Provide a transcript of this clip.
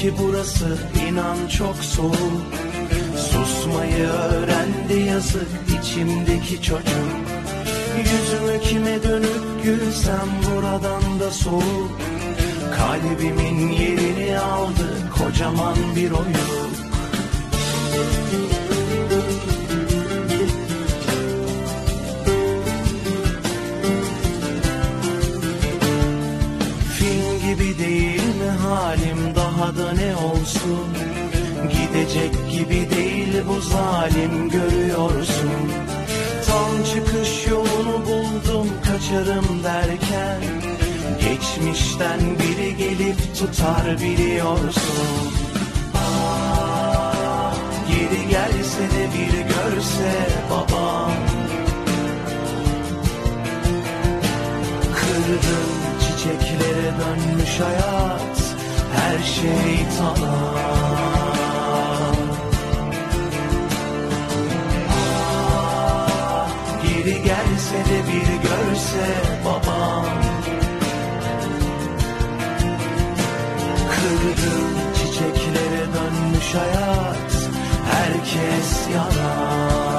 ki burası inan çok soğuk. Susmayı öğrendi yazık içimdeki çocuk. Yüzümü kime dönüp gülsem buradan da soğuk. Kalbimin yerini aldı kocaman bir oyuk. Film gibi değil mi halim, daha da ne olsun? Gidecek gibi değil bu zalim, görüyorsun. Tam çıkış yolunu buldum kaçarım derken, geçmişten biri gelip tutar biliyorsun. Geri gelse de bir görse babam. Kırdım çiçeklere dönmüş hayat, her şey tamam. Geri gelse de bir görse babam. Kırdım çiçeklere dönmüş hayat, herkes yalan.